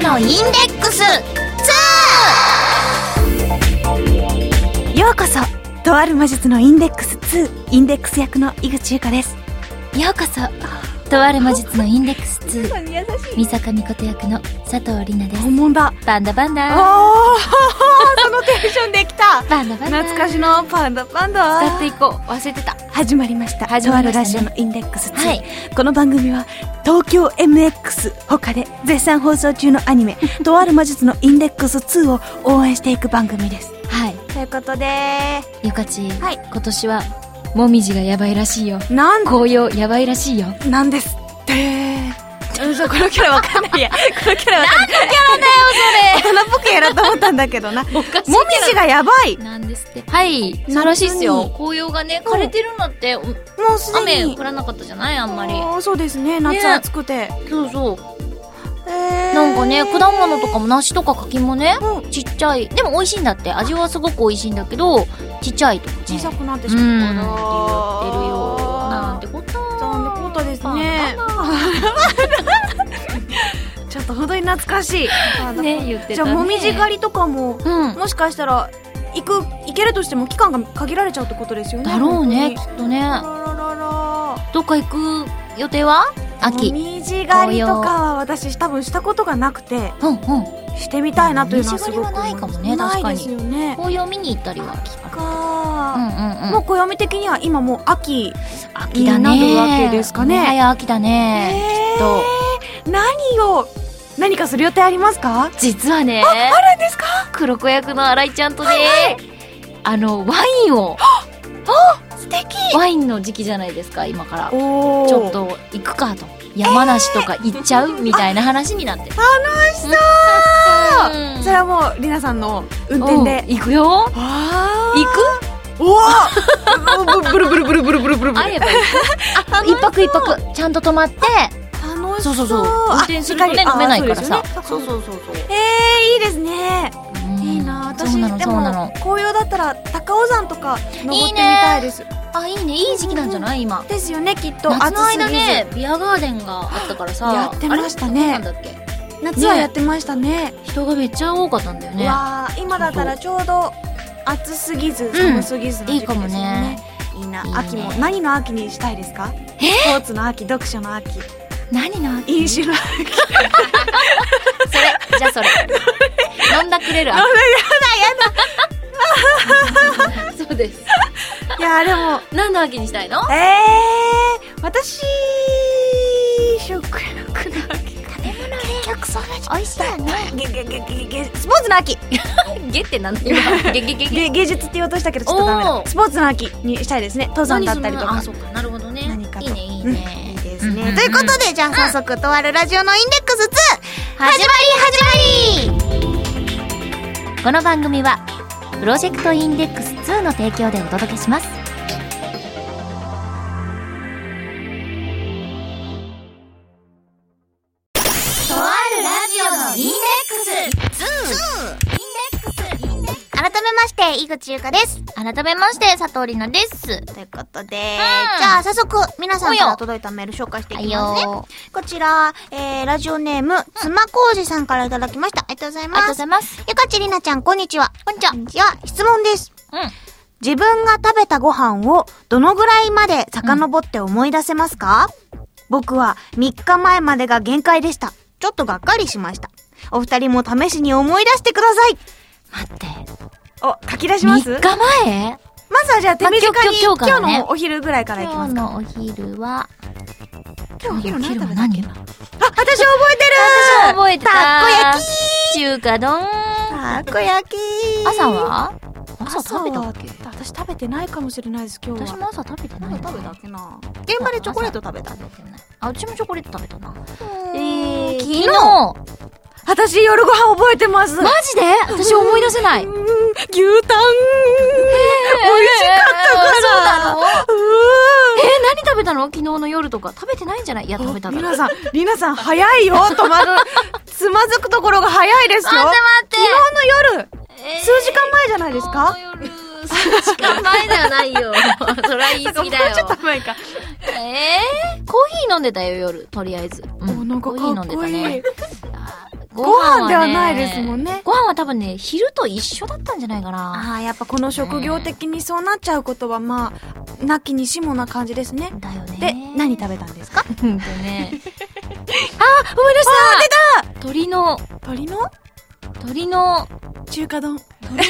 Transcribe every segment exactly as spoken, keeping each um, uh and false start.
のインデックスツー。 ようこそとある魔術のインデックスツー、インデックス役の井口優香です。 ようこそとある魔術のインデックスツー、 優しい三坂美琴役の佐藤里奈です。 本物だ。 パンダパンダ。 おーそのテンションできた。 パンダパンダ。 懐かしのパンダパンダ。 使っていこう。忘れてた。 始まりました。 始まりましたね。 とあるラジオのインデックスツー、 はい、 この番組は東京 エムエックス 他で絶賛放送中のアニメとある魔術のインデックスツーを応援していく番組です。 はい。 ということで、 ゆかち、 はい、 今年はもみじがやばいらしいよ。 なん紅葉やばいらしいよ。 なんですってうん、そう、このキャラわかんないや。このキャラわかんない。 何のキャラだよそれ。 大人っぽくやろうと思ったんだけどな。もみじがやばいなんですって。はい、そうらしいっすよ。紅葉がね、枯れてるんだって。もうすでに雨降らなかったじゃない、あんまり。 そうですね、夏暑くて、ね、 そうそう。 えー、 なんかね、果物とかも梨とか柿もね、 うん、 ちっちゃい。でも美味しいんだって。味はすごく美味しいんだけど、ちっちゃいとか、ね、 小さくなってしまうから。 うん、言ってるよ。なんてこと。 なんてことですね。ちょっと本当に懐かしい。 ね、言ってたね。 じゃあもみじ狩りとかも、うん、もしかしたら行く行けるとしても期間が限られちゃうってことですよね。 だろうね、きっとね。 らららら、 どっか行く予定は？秋。 もみじ狩りとかは私多分したことがなくて、 うんうん、 してみたいなというのはすごくもみじ狩りはないかもね、確かに。 ないですよね。 紅葉見に行ったりは秋か。 うんうんうん、もう暦的には今もう秋秋だね。 になるわけですかね。 もはや秋だね、きっと。 何を何かする予定ありますか？ 実はね、 あ、あるんですか？ 黒子役の新井ちゃんとね、はいはい、あのワインをあ、素敵。 ワインの時期じゃないですか、今から。 おちょっと行くかと、山梨とか行っちゃう、えー、みたいな話になってる。 楽しそう、うん、それはもうりなさんの運転で行くよ。 あ、 行く？ おおブルブルブルブルブルブルブル。 あればあ、一泊一泊ちゃんと泊まって。 楽しそうそうそう。運転するとね、飲めないからさ。 そうそうそうそう。えー、いいですね。いいな。私でも紅葉だったら高尾山とか登ってみたいです。 あ、いいね。いい時期なんじゃない今。 ですよね、きっと。 夏の間ね、ビアガーデンがあったからさ。 やってましたね。夏はやってましたね。 人がめっちゃ多かったんだよね。 わー、今だったらちょうど暑すぎず寒すぎずの時期ですよね。いいな。秋も何の秋にしたいですか？スポーツの秋、読書の秋。何の秋？飲酒の秋。 それ、じゃあそれ。飲んだくれる秋。やだやだ。そうです。 いやでも何の秋にしたいの？ えー、私食欲の秋。食べ物結局それ美味しいよね。ゲゲゲゲゲスポーツの秋。 ゲってなんだ今？ゲゲゲゲ芸術って言おうとしたけどちょっとダメだ。スポーツの秋にしたいですね。登山だったりとか。 あ、そうか、なるほどね。 何かといいねいいね。 いいですね。ということで、じゃあ早速とあるラジオのインデックスツー始まり始まり。 この番組はプロジェクトインデックスツーの提供でお届けします。とあるラジオのインデックスツー。 改めまして井口優香です。 改めまして佐藤里奈です。 ということで、うん、じゃあ早速皆さんから届いたメール紹介していきますね。こちら、えー、ラジオネーム、つまこうじさんからいただきました。ありがとうございます。 ありがとうございます。 ゆかちりなちゃん、こんにちは。 こんにちは。 こんにちは。質問です。 うん。 自分が食べたご飯をどのぐらいまで遡って思い出せますか？うん、僕はみっかまえまでが限界でした。ちょっとがっかりしました。お二人も試しに思い出してください。 待って。 お、書き出します？ みっかまえ？ まずはじゃあ手短に、 まあ、今日、今日、今日、ね、 今日のお昼ぐらいからいきますか。 今日のお昼は、 今日のお昼は何？あ、 私覚えてる。 私覚えてた。 たこ焼き中華丼。 たこ焼き。 朝は？朝食べたっけ？ 私食べてないかもしれないです、今日は。 私も朝食べてない。 食べたっけな。現場でチョコレート食べた。 あ、うちもチョコレート食べたな。 えー、 昨日私夜ご飯覚えてます。 マジで？私思い出せない。 牛タン、美味しかったから。 そうなの？えー、何食べたの？昨日の夜とか食べてないんじゃない？いや、食べたから。 りなさん、りなさん早いよ。止まるつまずくところが早いですよ。 待って待って。 昨日の夜、えー、数時間前じゃないですか？ 昨日の夜数時間前ではないよ。それは言い過ぎだよ。 もうちょっと前か。 えー、コーヒー飲んでたよ夜、とりあえず。 うん、お、なんかかっこいい。 コーヒー飲んでたね。 ご飯ではないですもんね。 ご飯は多分ね、昼と一緒だったんじゃないかな。 ああ、やっぱこの職業的にそうなっちゃうことは、まあ、なきにしもな感じですね。 だよね。 で、何食べたんですか？ うんとね。あ、思い出した。 出た！ 鶏の、 鶏の鶏の、 中華丼。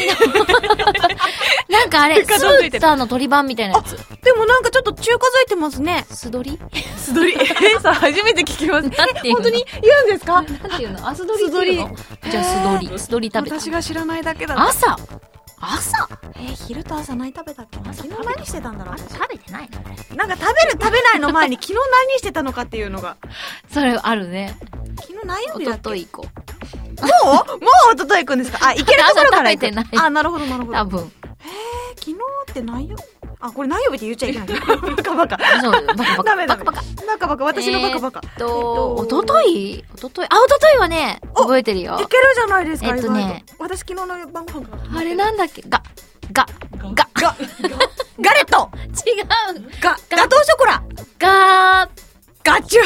なんかあれ、スーターの鶏版みたいなやつ。 でもなんかちょっと中華づいてますね。 素鶏素鶏えさ、初めて聞きます。 なんていうの？ 本当に言うんですか？ なんていうの？あ、素鶏っていうの？じゃあ素鶏。素鶏食べた。 私が知らないだけだった。 朝朝えー、昼と朝何食べたっけ？昨日何してたんだろう？ 食べてないのこれ。 なんか食べる食べないの前に昨日何してたのかっていうのが。 それあるね。 昨日何曜お日だっけ？ ととい行こう。 もうもうおととい行くんですか？あ、行けるところから行く。 朝食べてない。 あ、なるほどなるほど。 多分。 へー、昨日って何曜？あ、これ何曜日って言っちゃいけない。バカバカ。 そう、バカバカ。 ダメダメ。 バカバカ。 バカバカ、私のバカバカ。 えっと、おとといおとといあ、おとといはね、覚えてるよ。 いけるじゃないですか、 えっとね。 私昨日の晩ご飯から。 あれなんだっけが、が、が、 が、ガレット違うが、ガトーショコラが、 ガチュ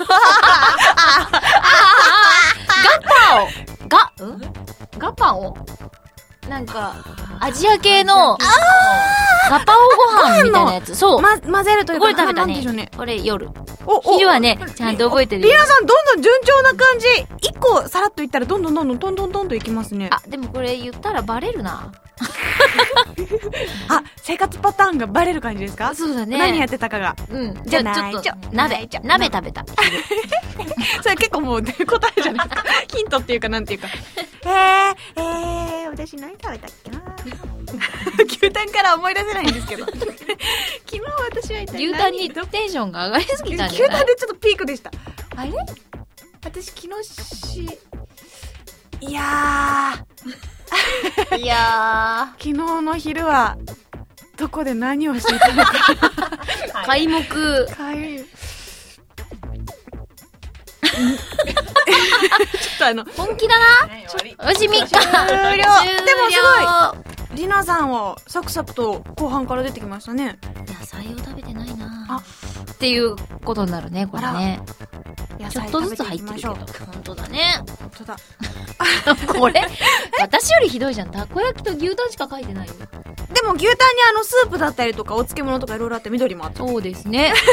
ガパオが、んガパオなんか、アジア系の、ガパオご飯みたいなやつ。そう。 ま、混ぜるというか、 これ食べたね。 ね。これ夜。 お、お、 昼はね、ちゃんと覚えてるよ。 リナさんどんどん順調な感じ。一個さらっといったらどんどんどんどんどんどんどんといきますね。 あ、でもこれ言ったらバレるな。 あ、生活パターンがバレる感じですか？ そうだね。 何やってたかが。 うん。 じゃあちょっと、鍋、鍋食べた。 それ結構もう答えじゃないですか。ヒントっていうかなんていうか。えー、えー、私何食べたっけな牛タンから思い出せないんですけど。昨日私は一体牛タンにテンションが上がりすぎたんじゃない？ 牛タンでちょっとピークでした。あれ私昨日し、いやー。いやー。昨日の昼は、どこで何をしていたのか。 開目。 開目。ちょっとあの、 本気だな。よし、みっか。終了。 でもすごい。リナさんはサクサクと後半から出てきましたね。 野菜を食べてないなあっていうことになるね、これね。ちょっとずつ入ってるけど。本当だね。 本当だ。 これ、私よりひどいじゃん。たこ焼きと牛タンしか書いてないよ。 でも牛タンにあのスープだったりとかお漬物とかいろいろあって緑もあった。 そうですね。なんで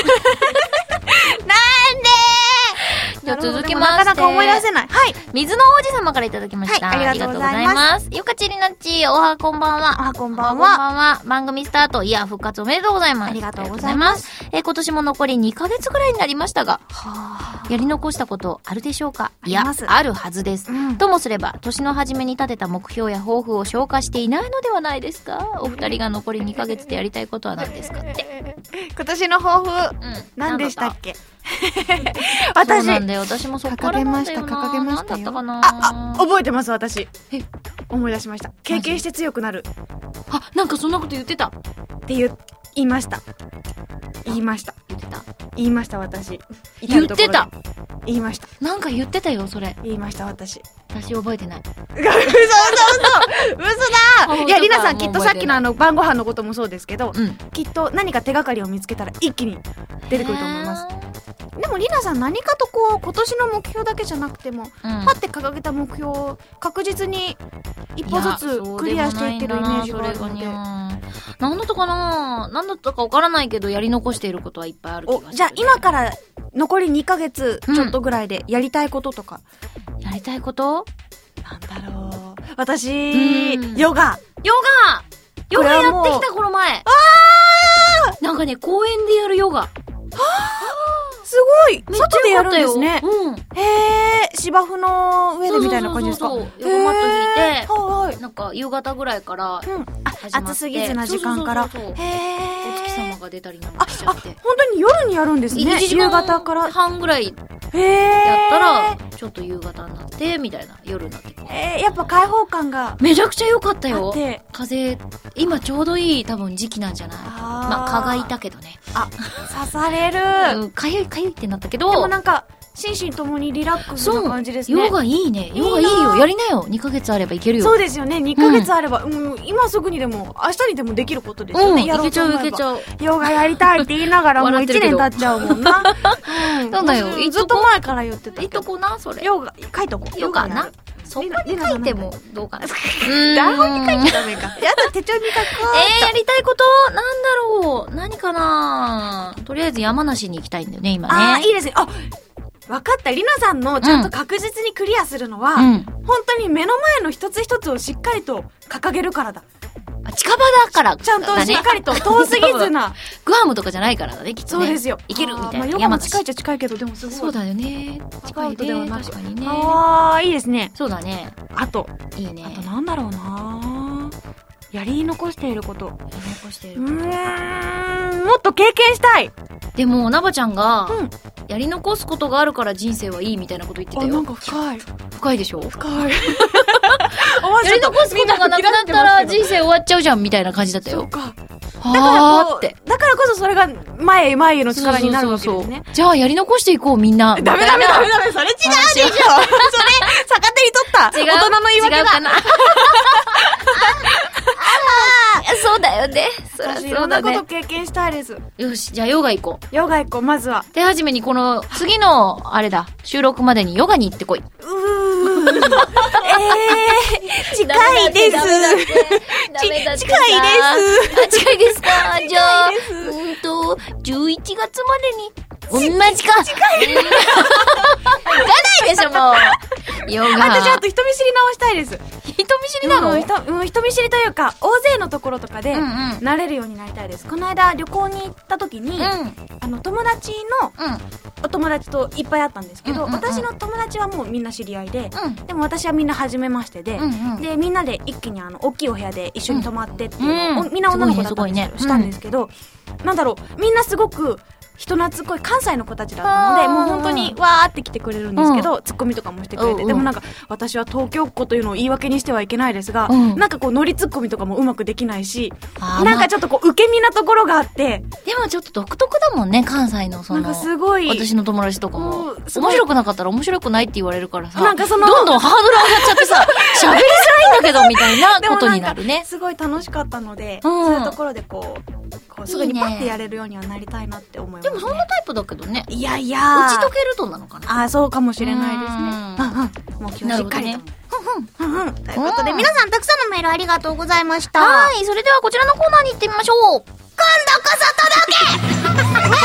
じゃあ続きまして。 なかなか思い出せない。はい。 水の王子様からいただきました。 はい、ありがとうございます。 ゆかちりなっち、おはこんばんは。 おはこんばんは。 こんばんは。番組スタート、いや、復活おめでとうございます。 ありがとうございます。 えー、今年も残りにかげつくらいになりましたが、はやり残したことあるでしょうか？いや、あるはずです。うん、ともすれば、年の初めに立てた目標や抱負を消化していないのではないですか？お二人が残りにかげつでやりたいことは何ですかって。 今年の抱負、うん、何でしたっけ？私、 そうなんだよ。私もそっからなんだよな。 掲げました、掲げましたよ。 何だったかな。 あ、あ、覚えてます、私。え、思い出しました。経験して強くなる。 あ、なんかそんなこと言ってた。 って言、言いました。言いました。 言ってた。 言いました、私。 言ってた。 言いました。 なんか言ってたよ、それ。 言いました、私。 私覚えてない。 嘘嘘嘘嘘だいや、りなさんきっとさっきのあの晩ご飯のこともそうですけど、うん、きっと何か手がかりを見つけたら一気に出てくると思います。でもりなさん何かとこう今年の目標だけじゃなくても、うん、パッて掲げた目標を確実に一歩ずつクリアしていってるイメージがあるので。 何だったかな何だったか分からないけどやり残していることはいっぱいある気がする。 じゃあ今から残りにかげつちょっとぐらいでやりたいこととか、 うん、やりたいことなんだろう。私、ヨガ。 ヨガヨガやってきたこの前。あーなんかね、公園でやるヨガ。はぁすごい外でやるんですね。うん。へー、芝生の上でみたいな感じですか？ そうそうそうそう。ヨガマット引いて、はい。なんか夕方ぐらいから、うん。 あ、暑すぎずな時間から。 そうそうそうそう。へー。お月様が出たりなんかしちゃって。あ、 本当に夜にやるんですね。夕方から。 半ぐらい。へー。やったら、ちょっと夕方になって、みたいな、夜になって。 えー、やっぱ開放感が。 めちゃくちゃ良かったよ。風、今ちょうどいい多分時期なんじゃない？まあ、蚊がいたけどね。 あ、刺される。 うん、かゆいかゆいってなったけど。 でもなんか、 心身ともにリラックスな感じですね。 ヨガいいね。ヨガいいよ。やりなよ。にかげつあればいけるよ。 そうですよね。にかげつあれば、うん、今すぐにでも、明日にでもできることですよね。 うん、いけちゃういけちゃう。 ヨガやりたいって言いながらもういちねん経っちゃうもんな。 うん。そうだよ。 ずっと前から言ってた。 いいとこな、それ。 ヨガ、書いとこう。 ヨガな。そこに書いてもどうかな。 台本に書いちゃダメか。やだ、手帳に書こう。 えー、やりたいことなんだろう。何かな。とりあえず山梨に行きたいんだよね、今ね。 ああ、いいですね。あ、わかった。りなさんのちゃんと確実にクリアするのは、うん、本当に目の前の一つ一つをしっかりと掲げるからだ。 近場だから、 ちゃんとしっかりと遠すぎずな。 グアムとかじゃないからだね、きっとね。 そうですよ。 行けるみたいな。 まあ、ヨガも近いっちゃ近いけど、でもすごい。 そうだよね。 近いとではなく。 確かにね。 ああ、いいですね。 そうだね。 あと。 いいね。 あとなんだろうな。やり残していること。やり残していること。 うーん、もっと経験したい。 でも、なばちゃんが、うん、やり残すことがあるから人生はいいみたいなこと言ってたよ。 あ、なんか深い。 深いでしょ？ 深い。 やり残すことがなくなったら人生終わっちゃうじゃんみたいな感じだったよ。 そうか。 はーって。 だからこそそれが前へ前への力になるわけですね。 そうそうそう。じゃあやり残していこうみんな。 ダメダメダメダメ。それ違うでしょ。それ、逆手に取った。大人の言い訳だ。違うかな。 そうだよね。そりゃそうだね。 いろんなこと経験したいです。 よし、じゃあヨガ行こう。ヨガ行こう、まずは。 手始めにこの次の、あれだ、収録までにヨガに行ってこい。 うーん。えー、近いです。近いです。 近いですか。じゃあ、うんと、じゅういちがつまでに、同じか。近い。行かないでしょ、もう。ヨガ。 私、あと人見知り直したいです。 人見知りなの、 うん、人、うん、人見知りというか、大勢のところとかで、慣れるようになりたいです。この間、旅行に行った時に、うん、あの、友達の、うん、お友達といっぱい会ったんですけど、うんうんうん、私の友達はもうみんな知り合いで、うん、でも私はみんな初めましてで、うんうん、で、みんなで一気にあの、大きいお部屋で一緒に泊まってっていうのを、うん、みんな女の子だったんですけど、ね、したんですけど、うん、なんだろう、みんなすごく、人懐っこい関西の子たちだったので、もう本当にわーって来てくれるんですけど、うん、ツッコミとかもしてくれて、うん、でもなんか私は東京っ子というのを言い訳にしてはいけないですが、うん、なんかこうノリツッコミとかもうまくできないし、なんかちょっとこう受け身なところがあって、 でもちょっと独特だもんね、関西のその、 なんかすごい私の友達とかも、面白くなかったら面白くないって言われるからさ、なんかそのどんどんハードル上がっちゃってさ、喋りづらいんだけどみたいなことになるね。 すごい楽しかったので、うん、そういうところでこう、こうすぐにパッてやれるようにはなりたいなって思います、ね。 でもそんなタイプだけどね。 いやいや打ち解けるとなのかな。 ああ、そうかもしれないですね。うんうん。もう今日しっかりと。ふんふん。ふんふん。ということで、皆さんたくさんのメールありがとうございました。 はい。それではこちらのコーナーに行ってみましょう。今度こそ届け私のセオリ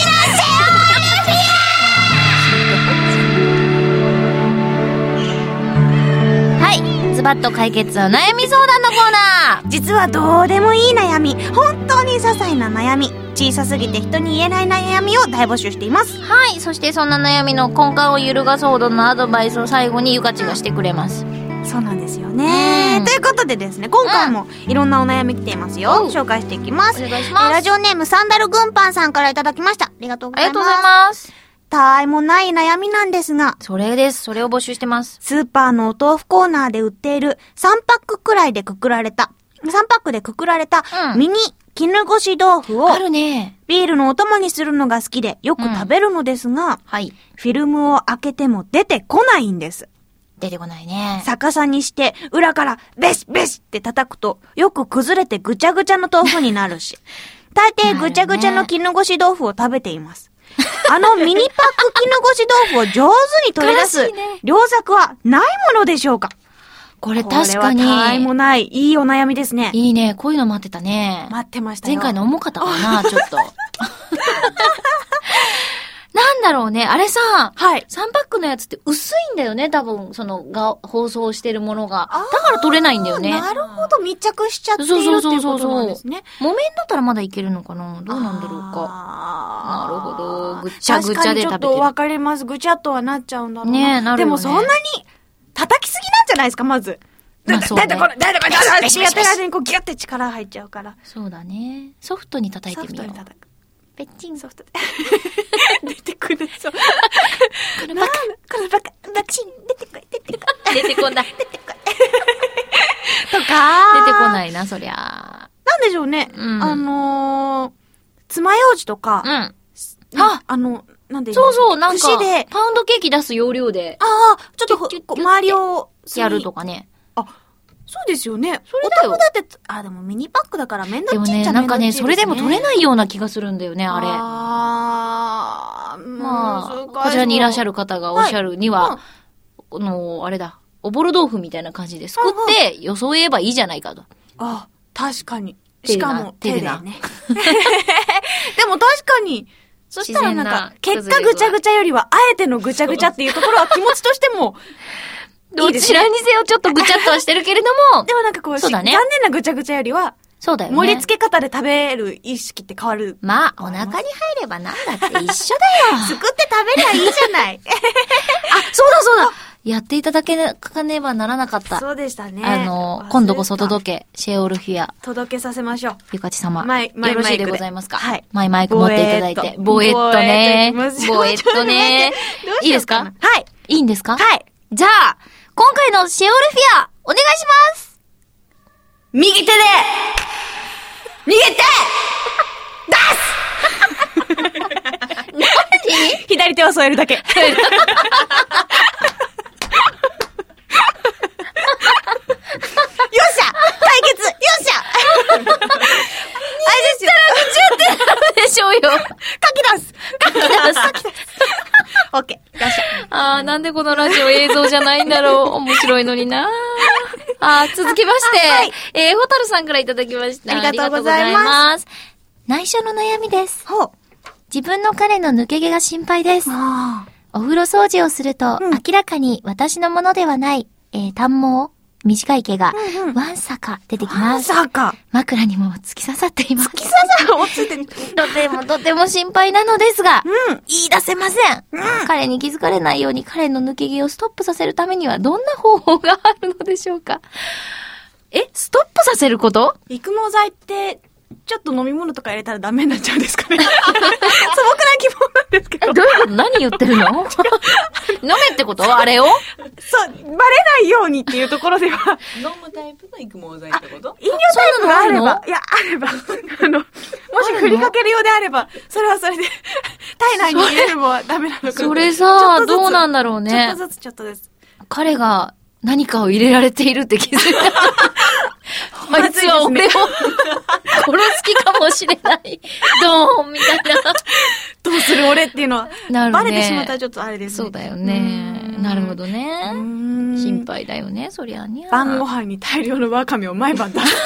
フィアはい。ズバッと解決お悩み相談のコーナー。 実はどうでもいい悩み、本当に些細な悩み、小さすぎて人に言えない悩みを大募集しています。 はい。そしてそんな悩みの根幹を揺るがすほどのアドバイスを最後にゆかちがしてくれます。 そうなんですよね。ということでですね、今回もいろんなお悩み来ていますよ。うん、紹介していきます。 お願いします。えー、 ラジオネームサンダルグンパンさんからいただきました。ありがとうございます。 ありがとうございます。 たわいもない悩みなんですが。 それです。それを募集してます。 スーパーのお豆腐コーナーで売っているさんパックくらいでくくられた、さんパックでくくられたミニ絹ごし豆腐を、 あるね。 ビールのお供にするのが好きでよく食べるのですが、うん、はい。フィルムを開けても出てこないんです。 出てこないね。 逆さにして裏からベシベシって叩くとよく崩れてぐちゃぐちゃの豆腐になるし、大抵ぐちゃぐちゃの絹ごし豆腐を食べています。あのミニパック絹ごし豆腐を上手に取り出す良作はないものでしょうか。 これ確かに。 これはたわいもない、いいお悩みですね。 いいね。こういうの待ってたね。 待ってましたよ。 前回の重かったかな、ちょっと。なんだろうね。あれさ、はい。さんパックのやつって薄いんだよね、多分、その、が、放送してるものが。だから取れないんだよね。 なるほど、密着しちゃっているっていうことなんですね。 木綿だったらまだいけるのかな、どうなんだろうか。なるほど。ぐちゃぐちゃで食べてる。確かにちょっとわかります。ぐちゃっとはなっちゃうんだろうな。 ねえ、なるよね。 でもそんなに、叩きすぎなんじゃないですか、まず。まあそうね。だいたいこれ、だいたいこれ、だいたいこれ、やってる間にこうギュッて力入っちゃうから。 そうだね。ソフトに叩いてみよう。ソフトに叩く。ペッチン。ソフトで。 出てくるそう。このバカ、 このバカ、バチン、出てこい、出てこい。 出てこない。 出てこい。とか。 出てこないな、そりゃ。 なんでしょうね。うん、あのー、爪楊枝とか。うん。あ、あの、 なんでそうそう、なんか、 串で、 パウンドケーキ出す要領で。 ああ、ちょっとこう、周りを、 やるとかね。 あ、そうですよね。 それだよ。 お豆腐だって、あ、でもミニパックだからめんどっちいっちゃめんどっちいですね。 でもね、なんかね、それでも取れないような気がするんだよね、あれ。 あー、 まあ、こちらにいらっしゃる方がおっしゃるには、この、あれだ、おぼろ豆腐みたいな感じですくって、よそえばいいじゃないかと。 あ、確かに。しかも、手でな。 ね。でも確かに、そしたらなんか、結果ぐちゃぐちゃよりは、あえてのぐちゃぐちゃっていうところは気持ちとしても、 どちらにせよちょっとぐちゃっとはしてるけれども。 でもなんかこう、 そうだね、 残念なぐちゃぐちゃよりは、 そうだよね。 盛り付け方で食べる意識って変わる。 まあ、お腹に入ればなんだって一緒だよ。 すくって食べりゃいいじゃない。 あ、そうだそうだ。やっていただけかねばならなかった。 そうでしたね。 あの、今度こそ届け、シェオールフィア。 届けさせましょう。 ゆかち様。 マイ、マイよろしいでございますか。 はい。 マイマイク持っていただいて。ボエッとね。ボエッとね。いいですか？ はい。 いいんですか？ はい。 じゃあ、今回のシェオールフィア、お願いします。 右手で、右手出す何？左手を添えるだけ。よっしゃ解決よっしゃあれですよ。 にじゅってなるでしょうよ。 書き出す書き出す。書き出す。 オッケー。よっしゃ。 あー、なんでこのラジオ映像じゃないんだろう。面白いのにな。あー、続きまして、はい、えー、ホタルさんからいただきました。 ありがとうございます。 内緒の悩みです。 ほう。 自分の彼の抜け毛が心配です。お風呂掃除をすると、うん、明らかに私のものではない、えー、短毛、短い毛が、うんうん、わんさか出てきます。 わんさか。 枕にも突き刺さっています。 突き刺さる落ちてる。 とてもとても心配なのですが、 うん、 言い出せません、 うん。 彼に気づかれないように彼の抜け毛をストップさせるためにはどんな方法があるのでしょうか。え、ストップさせること？ 育毛剤って、ちょっと飲み物とか入れたらダメになっちゃうんですかね。素朴な疑問なんですけど。 どういうこと？何言ってるの？飲めってことあれを？ そう、バレないようにっていうところでは。 飲むタイプの育毛剤ってこと？ 飲料タイプがあれば、いや、あれば、あの、もし振りかけるようであれば、それはそれで、体内に入れるのはダメなのか。 それさ、どうなんだろうね。 ちょっとずつ、ちょっとずつ。 彼が何かを入れられているって気づいた。あいつは俺を殺す気かもしれない。ドーンみたいな。 どうする俺っていうのは。 なるね。 バレてしまったらちょっとあれですね。 そうだよね。なるほどね。心配だよね、そりゃね。 晩ご飯に大量のワカメを毎晩出す。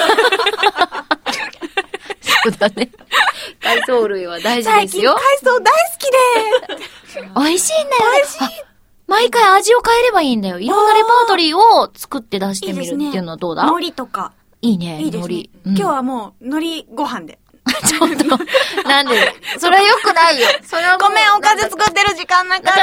そうだね。海藻類は大事ですよ。 最近海藻大好きで。 美味しいんだよね。 美味しい。 毎回味を変えればいいんだよ。いろんなレパートリーを作って出してみるっていうのはどうだ？ 海苔とか。 いいね。 いいですね。今日はもう海苔ご飯で。 ちょっと、なんで、それは良くないよ。それはごめん、おかず作ってる時間なかった。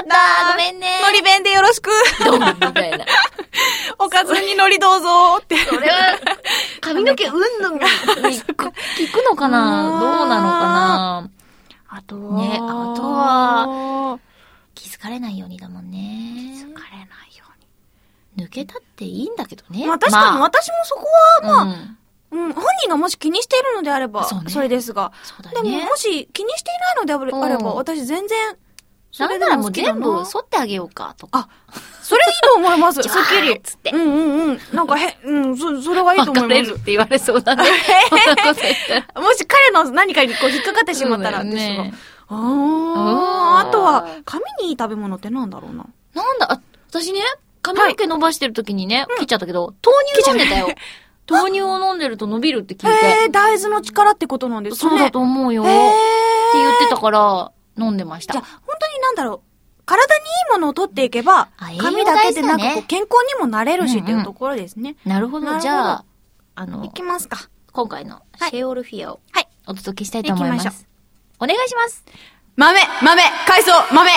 ごめんね。 海苔弁でよろしく。 どうみたいな。 おかずに海苔どうぞって。 それは、髪の毛うんぬんに聞くのかな？どうなのかな？ あとは、ね、あとは、気づかれないようにだもんね。 気づかれないように。抜けたっていいんだけどね。 まあ確かに私もそこは、まあ、うん、本人がもし気にしているのであれば、そ, ね、それですが。 そうだね。 でももし気にしていないのであれば、私全然、 それならもう全部剃ってあげようかとか。 あ、それいいと思います。すっきり。 つって。 うんうんうん。なんかへ、うん、そ、それがいいと思います。 別れるって言われそうだね。 もし彼の何かにこう引っかかってしまったらですが。ね、ああ、あとは、髪にいい食べ物ってなんだろうな。 なんだ、あ、私ね、髪の毛伸ばしてる時にね、はい、切っちゃったけど、豆乳飲んでたよ。豆乳を飲んでると伸びるって聞いて。 へー、大豆の力ってことなんですかね。 そうだと思うよ。って言ってたから、飲んでました。 じゃあ、本当になんだろう。体にいいものを取っていけば、髪だけでなく、ね、健康にもなれるしっていうところですね。 うんうん、なるほど。じゃあ、あの、 いきますか。 今回のシェオールフィアを、 はい。 お届けしたいと思います。はい、行きましょう。お願いします。 豆、豆、海藻、豆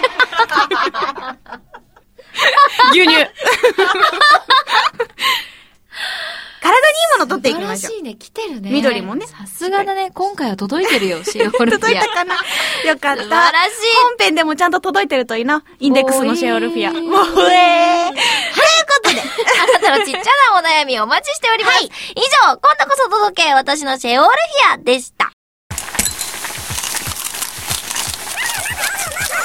牛乳体にいいもの取っていきましょう。 素晴らしいね、来てるね。 緑もね。 さすがだね、今回は届いてるよ、シェオールフィア。 届いたかなよかった。素晴らしい。 本編でもちゃんと届いてるといいな。インデックスのシェオールフィア。もうえー。ということで。 あなたのちっちゃなお悩みをお待ちしております。はい、以上、今度こそ届け、私のシェオールフィアでした。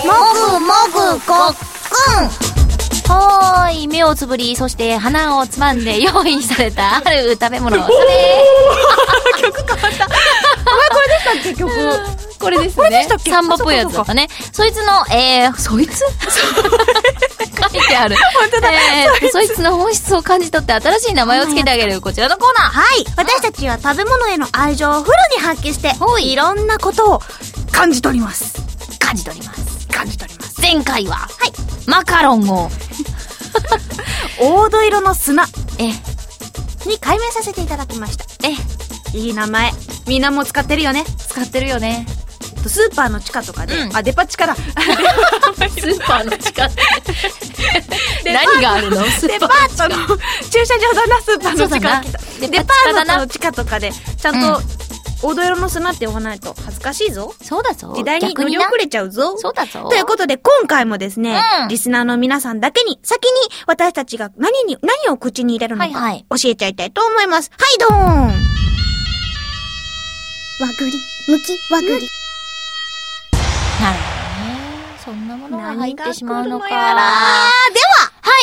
もぐもぐごっくん。 はーい、目をつぶり、そして鼻をつまんで用意されたある食べ物を食べ曲変わった。お前これでしたっけ曲。 これですね。サンバっぽいやつだったね。そいつの、えー、そいつ書いてある。 本当だ。 えー、そいつの本質を感じ取って新しい名前をつけてあげるこちらのコーナー。 はい。私たちは食べ物への愛情をフルに発揮して、いろんなことを感じ取ります。 感じ取ります。 感じ取ります。 前回は、 はい。 マカロンを、 黄土色の砂。 え、 に改名させていただきました。 え、 いい名前。みんなも使ってるよね。 使ってるよね。 スーパーの地下とかで、うん、あ、デパ地下だ。スーパーの地下って何があるの？ デパートの駐車場だな、スーパーの地下。デパートの地下とかで、ちゃんと、黄土色の砂って呼ばないと恥ずかしいぞ。 そうだぞ。 時代に乗り遅れちゃうぞ。 そうだぞ。 ということで、今回もですね、うん、リスナーの皆さんだけに、先に私たちが何に、何を口に入れるのか、はいはい、教えちゃいたいと思います。はいどーん。わぐり、むき、わぐり。 なるほどね。そんなものが入ってしまうのか。では、 はい。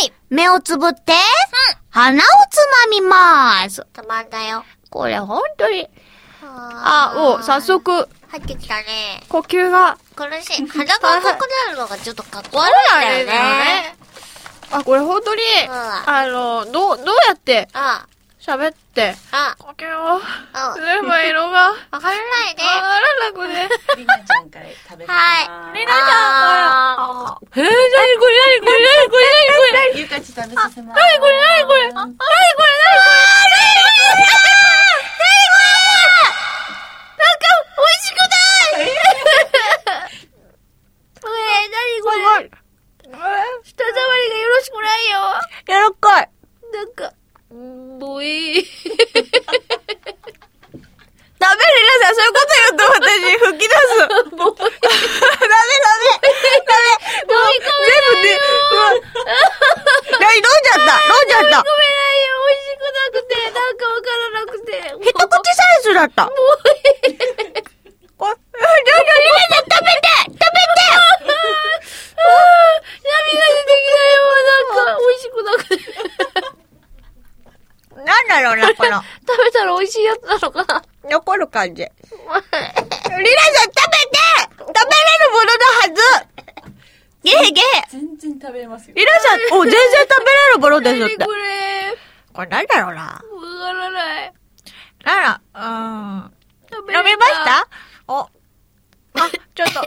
目をつぶって、うん、鼻をつまみまーす。 つまんだよ。 これほんとに。 あ、 お、早速。 入ってきたね。 呼吸が。 苦しい。鼻が赤くなるのがちょっとかっこ悪いんだよね。 あ、これほんとに、うん、あの、どう、どうやって、喋って、 あ呼吸を、すればいいのが、 わからないね。 わからなくね。 りなちゃんから食べて。 はい。 りなちゃんから。えー、なにこれなにこれなにこれなにこれゆかち食べさせます。 なにこれなにこれなにこれなにこれなにこれなにこれなにこれなんか、美味しくないえー、なにこれ舌触りがよろしくないよ。 やらかい。 なんか、ボイー。 ダメ、リナさん、そういうこと言うと私、吹き出す。ダメ、ダメ。ダメ。もう、全部ね、なに、飲んじゃった。飲んじゃった。 ごめんないよ。美味しくなくて、なんかわからなくて。 一口サイズだった。もういい。これ、リナさん、食べて食べて涙出てきたよ。なんか、美味しくなくて。 なんだろうな、この。 食べたら美味しいやつなのかな。 残る感じ。リナさん、食べて食べれるもののはずゲヘゲヘ全然食べれますよ。 リナさん、お、全然食べれるものですって。 何これこれなんだろうな。 わからない。 なら、うーん。 食べれた。 飲みましたお。あ、ちょっと。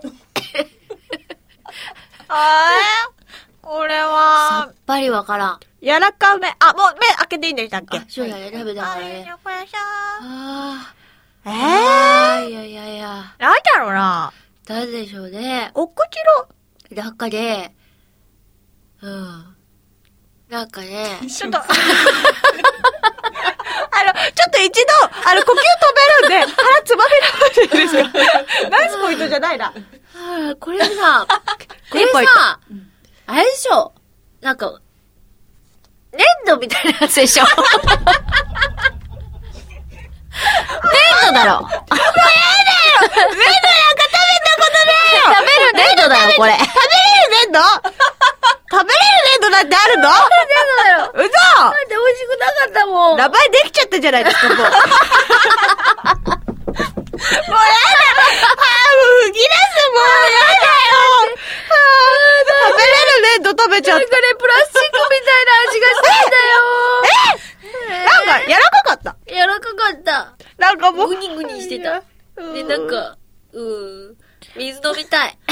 あー、これは、 さっぱりわからん。 柔らかめ。あ、もう目開けていいんでしたっけ？ あ、そうだね、食べたからね。 あー。 えー。いやいやいや。 なんだろうな。 誰でしょうね。 お口の。 中で、うん。なんかね。 ちょっと。あの、ちょっと一度、あの、呼吸止めるんで、腹つまみ直していいですか？ナイスポイントじゃないな。 あこれさ、これさ、あれでしょ？なんか、粘土みたいなやつでしょ？粘土だろ。もうやだよ！粘土なんか食べたことねえよ！ 食べる粘土だよ、これ。 食べれる粘土？食べれる粘土なんてあるの？ 粘土だよ。 嘘！ だって美味しくなかったもん。 名前できちゃったじゃないですか、もう。もうやだ！あー、もう吹き出す、もうやだよ！食べれる粘土食べちゃった。 なんかね、プラスチックみたいな味がしてきたよ。え？なんか、柔らかかった。 柔らかかった。 なんかもう。 グニグニしてた。で、なんか、うーん。水飲みたい。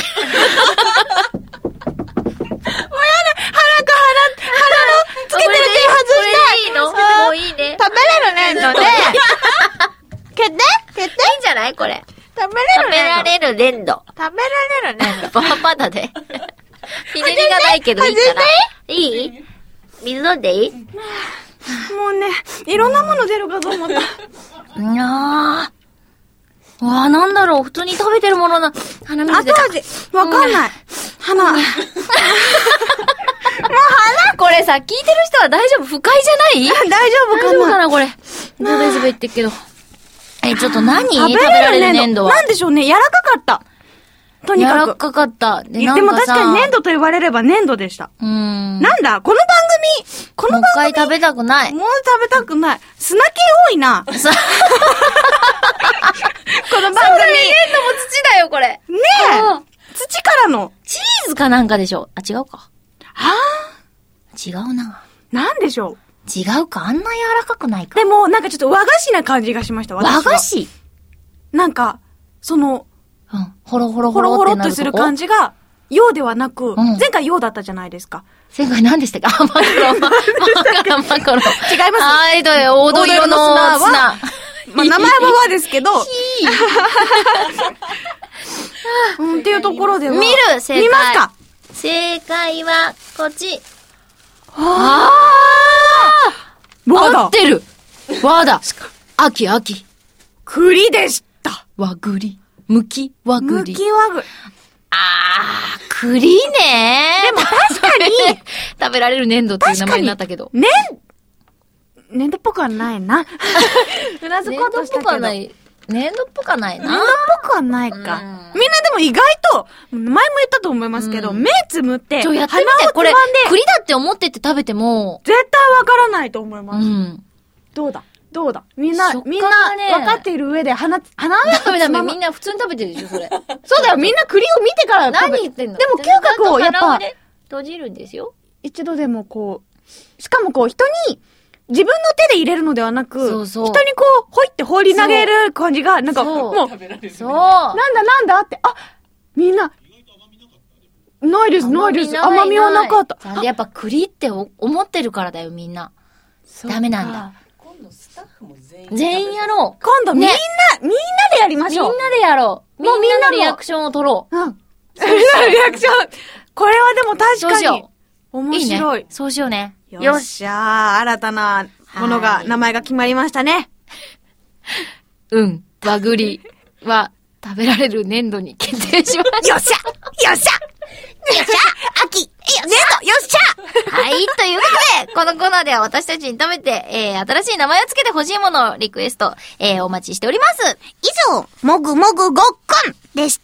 もうやだ、腹か腹、腹のつけてる手外したい。 いいの？もういいね。 食べれる粘土で。決定？決定？ いいんじゃないこれ。 食べれる粘土。 食べられる粘土。 食べられる粘土。 ままだね。ひねりがないけどいいから。いい？水飲んでいい？ もうね、いろんなもの出るかと思った。 いやー。うわー、なんだろう。普通に食べてるものな。鼻水出た。 後味、わかんない。鼻。もう鼻これさ、聞いてる人は大丈夫？不快じゃない？ 大丈夫かな？ 大丈夫かなこれ。ズベズベ言ってっけど。え、ちょっと何？食べられる粘土は。 なんでしょうね、柔らかかった。 とにかく。 柔らかかった。 で、でも確かに粘土と言われれば粘土でした。 うん。 なんだこの番組、この番組。 もう一回食べたくない。 もう食べたくない。砂気多いな。この番組。 そうだね、粘土も土だよ、これ。 ねえ。土からの。 チーズかなんかでしょ。あ、違うか。 はぁ、違うな。 なんでしょう。 違うか。あんな柔らかくないか。 でも、なんかちょっと和菓子な感じがしました、私は。 和菓子なんか、その、 うん。ほろほろほほろほろろってなるとこ。 っとする感じが、洋ではなく、 うん、 前回洋だったじゃないですか。 前回何でしたっけ？あ、マコロ。マカラマコロ。違います。 はい、どれ、黄土色の砂。 まあ、名前は和ですけど。うん、っていうところでは。 見る正解。 見ますか？ 正解は、こっち。 あー和だ。 合ってる。和だ。秋、秋。 栗でした。 和栗。むき和栗。 むき和栗。 あー、栗ねー。 でも確かに、 食べられる粘土っていう名前になったけど。 ね、粘土っぽくはないな。うなずこうとしたけど。粘土っぽくはない。 粘土っぽくはないな。 粘土っぽくはないか。みんなでも意外と、前も言ったと思いますけど、うん、目つむって、 ちょ、やってみて、これ、栗だって思ってて食べても、 絶対わからないと思います。うん。どうだどうだみんな、ね、みんな分かっている上で鼻、鼻をダメダメ、みんな普通に食べてるでしょ、それ。 そうだよ、みんな栗を見てから食べ。 何言ってんの？ でも嗅覚をやっぱ、 閉じるんですよ。 一度でもこう、しかもこう人に、自分の手で入れるのではなく、そうそう人にこう、ほいって放り投げる感じが、なんか、もう、そう。なんだなんだって、あ、みんな、ないです、ないです。甘みはなかった。 やっぱ栗って思ってるからだよ、みんな。ダメなんだ。 今度スタッフも全員。 全員やろう。 今度みんな、みんなでやりましょう。 みんなでやろう。もうみんなのリアクションを取ろう。 うん。みんなのリアクション。これはでも確かに。面白い。 そうしようね。 よっしゃー、新たなものが、名前が決まりましたね。 うん。和栗は食べられる粘土に決定しました。 よっしゃよっしゃよっしゃ秋粘土よっしゃはい、ということで、このコーナーでは私たちに食べて、えー、新しい名前をつけてほしいものをリクエスト、えー、お待ちしております。 以上、もぐもぐごっこんでした。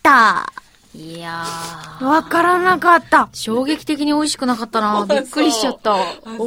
いやー。 わからなかった。 衝撃的に美味しくなかったな。びっくりしちゃった。おー。とあるラ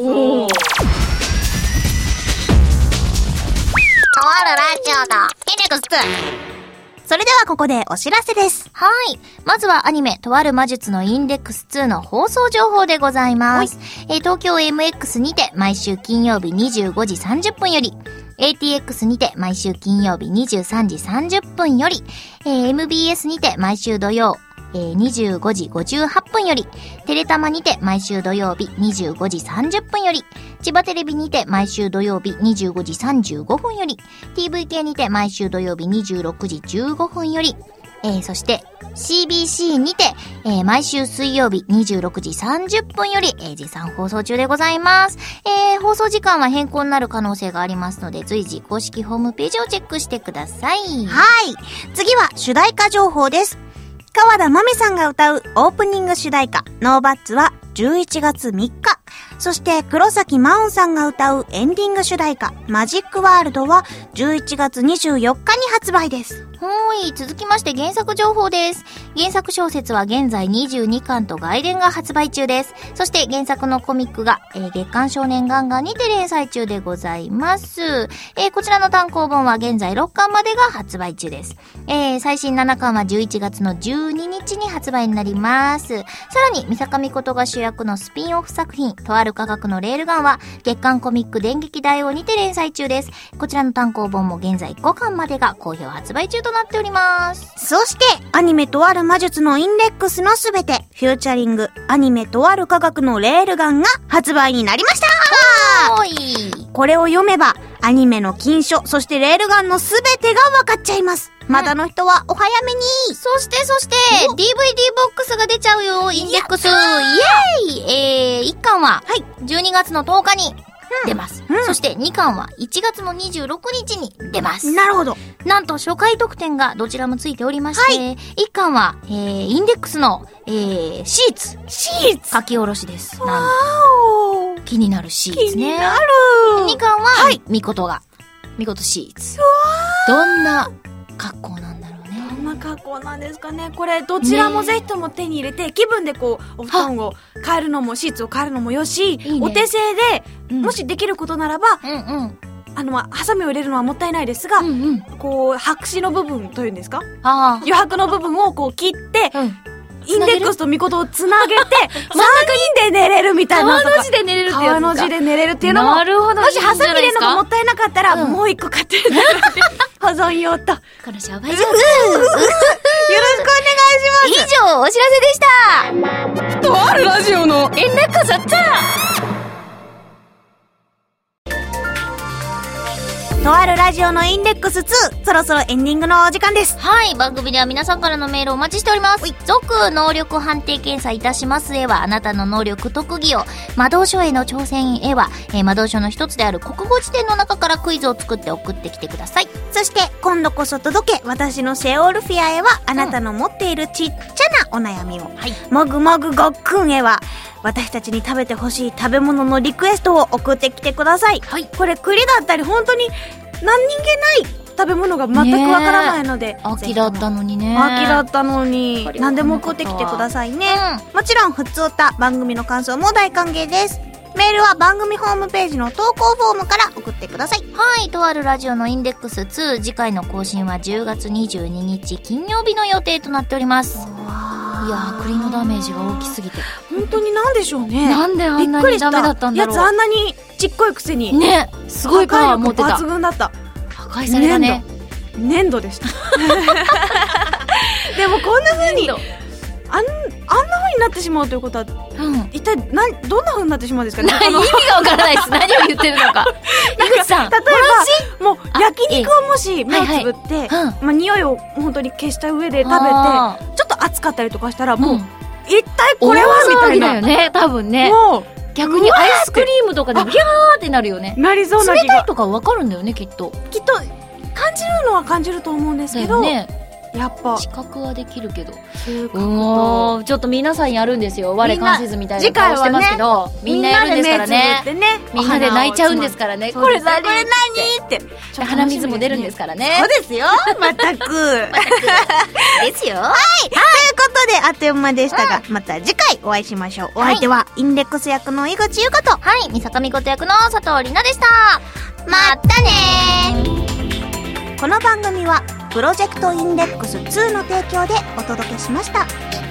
ジオのインデックス。それではここでお知らせです。 はい。まずはアニメ、とある魔術のインデックスツーの放送情報でございます。えー、東京 エムエックス にて毎週金曜日にじゅうごじさんじゅっぷんより、エーティーエックス にて毎週金曜日にじゅうさんじさんじゅっぷんより、えー、エムビーエス にて毎週土曜、えー、にじゅうごじごじゅうはっぷんより、テレタマにて毎週土曜日にじゅうごじさんじゅっぷんより、千葉テレビにて毎週土曜日にじゅうごじさんじゅうごふんより、ティーブイケー にて毎週土曜日にじゅうろくじじゅうごふんより、えー、そして シービーシー にて、えー、毎週水曜日にじゅうろくじさんじゅっぷんより、えー、時産放送中でございます。えー、放送時間は変更になる可能性がありますので、随時公式ホームページをチェックしてください。 はい。次は主題歌情報です。川田真美さんが歌うオープニング主題歌、ノーバッツはじゅういちがつみっか。そして黒崎真音さんが歌うエンディング主題歌、マジックワールドはじゅういちがつにじゅうよっかに発売です。 はーい。続きまして原作情報です。原作小説は現在にじゅうにかんと外伝が発売中です。そして原作のコミックが、えー、月刊少年ガンガンにて連載中でございます。えー、こちらの単行本は現在ろっかんまでが発売中です。えー、最新ななかんはじゅういちがつのじゅうににちに発売になります。さらに、三坂美琴が主役のスピンオフ作品、とある科学のレールガンは月刊コミック電撃大王にて連載中です。こちらの単行本も現在ごかんまでが好評発売中となっております。 そして、アニメとある魔術のインデックスのすべて、フューチャリング、アニメとある科学のレールガンが発売になりました。 おーい。 これを読めば、アニメの金書、そしてレールガンのすべてが分かっちゃいます。まだの人はお早めに。 そしてそして、ディーブイディー ボックスが出ちゃうよ、インデックス。イエーイ。えー、いっかんは、はい、じゅうにがつのとおかに出ます。うんうん、そしてにかんはいちがつのにじゅうろくにちに出ます。 なるほど。 なんと初回特典がどちらもついておりまして、はい、いっかんは、えー、インデックスの、えー、シーツ。 シーツ書き下ろしです。なん気になるシーツね。 気になる。 にかんは、はい、みことが。みことシーツ。どんな格好なんだろうね。 どな格好なんですかね。これ、どちらもぜひとも手に入れて、気分でこう、お布団を変えるのも、シーツを変えるのもよし、いいね、お手製で、うん、もしできることならば、うんうん、あの、まあ、ハサミを入れるのはもったいないですが、うんうん、こう、白紙の部分というんですか、あ余白の部分をこう切って、うん、インデックスとミコトをつなげて、さんにんで寝れるみたいな。 川の字で寝れるってやつか。 川の字で寝れるっていうのも、なるほど、もしハサミ入れるのがもったいなかったら、うん、もう一個買って保存用と。 この商売上手。よろしくお願いします。 以上、お知らせでした。 とあるラジオのインデックスツー。 とあるラジオのインデックスツー、そろそろエンディングのお時間です。 はい、番組では皆さんからのメールをお待ちしております。続能力判定検査いたしますへは、あなたの能力特技を、魔導書への挑戦へは、えー、魔導書の一つである国語辞典の中からクイズを作って送ってきてください。 そして、今度こそ届け、私のセオルフィアへは、あなたの持っているちっちゃなお悩みを、はい、もぐもぐごっくんへは、私たちに食べてほしい食べ物のリクエストを送ってきてください。はい、これ栗だったり本当に何人気ない食べ物が全くわからないので、 秋だったのにね。 秋だったのに何でも送ってきてくださいね。うん、もちろんふつおた番組の感想も大歓迎です。メールは番組ホームページの投稿フォームから送ってください。 はい、とあるラジオのインデックスツー、次回の更新はじゅうがつにじゅうににち金曜日の予定となっております。いやー、栗のダメージが大きすぎて本当になんでしょうね。 なんであんなにダメだったんだろう。 やつあんなにちっこいくせにね、すごいパワー持ってた。 抜群だった。 破壊されたね。 粘土でしたでもこんな風にあんあんな風になってしまうということは、うん、一体などんな風になってしまうんですかね。 意味がわからないです。何を言ってるのか井口さん、 例えばもう焼肉をもし目をつぶって、はいはい、まあ、匂いを本当に消した上で食べてちょっと熱かったりとかしたら、もう、うん、一体これはみたいな。 大騒ぎだよね、多分ね。もう逆にアイスクリームとかでヒャーってなるよね。 なりそうな気が。 冷たいとか分かるんだよね、きっと。 きっと感じるのは感じると思うんですけど、ね、やっぱ知覚はできるけど、うちょっと皆さんやるんですよ。我関せずみたいな顔してますけど、みんなやるんですからね。みんなで泣いちゃうんですからね。これ何これ何って鼻水も出るんですからね。 そうですよ、まったくですよ。はい、 ということであっという間でしたが、また次回お会いしましょう。お相手はインデックス役の井口優子と、 はい、三坂美琴役の佐藤里奈でした。またねー。 この番組はプロジェクトインデックスツーの提供でお届けしました。